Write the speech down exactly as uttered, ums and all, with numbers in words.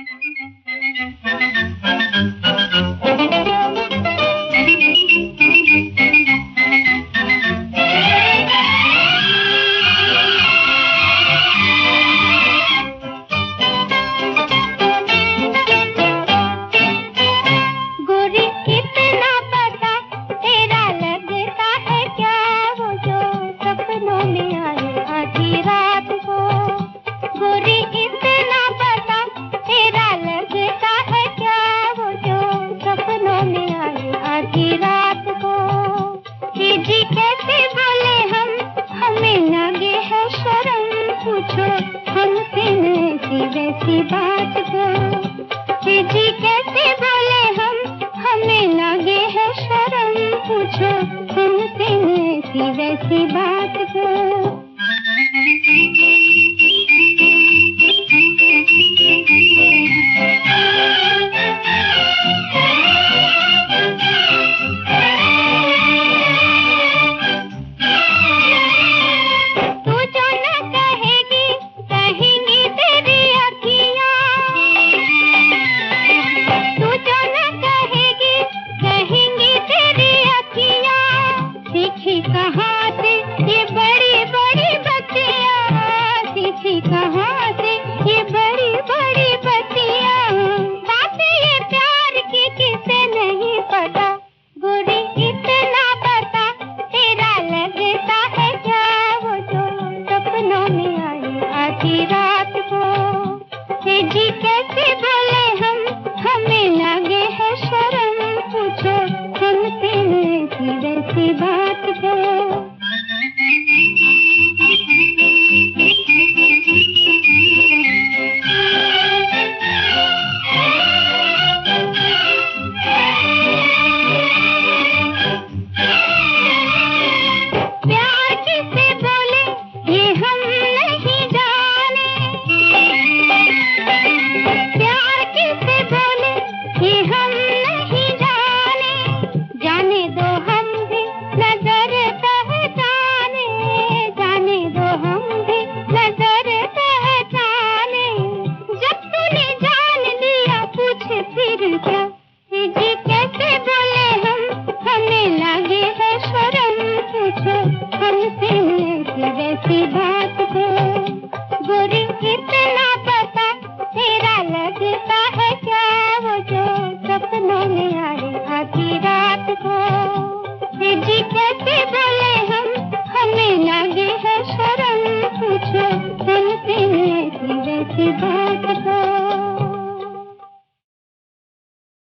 पूछो हमसे ऐसी वैसी बात को, जी कैसे बोले हम, हमें लगे है शर्म। पूछो हमसे ऐसी वैसी बात को। कहाँ से ये बड़ी बड़ी बत्तियाँ, सीखी कहाँ से ये बड़ी बड़ी बत्तियाँ। बातें ये प्यार की किसे नहीं पता, गोरी इतना पता तेरा लगता है क्या वो जो सपनों में आई आधी रात को। जी कैसे बोले हम, हमें लगे है शर्म। पूछो हमसे ऐसी वैसी बात को। प्यार किसे बोले ये हम नहीं जाने, प्यार किसे बोले ये हम नहीं जाने। जाने दो हम भी नजर पहचाने, जाने दो हम भी नजर पहचाने। जब तूने जान लिया पूछ फिर क्या, जी कैसे बोले हम, हमें लगे है शर्म। पूछो हमसे ऐसी वैसी बात को, गोरी इतना पता तेरा लगता है क्या वो जो सपनों में आए आधी रात को। जी कैसे बोले हम, हमें लगे है शर्म। पूछो हमसे ऐसी वैसी बात को।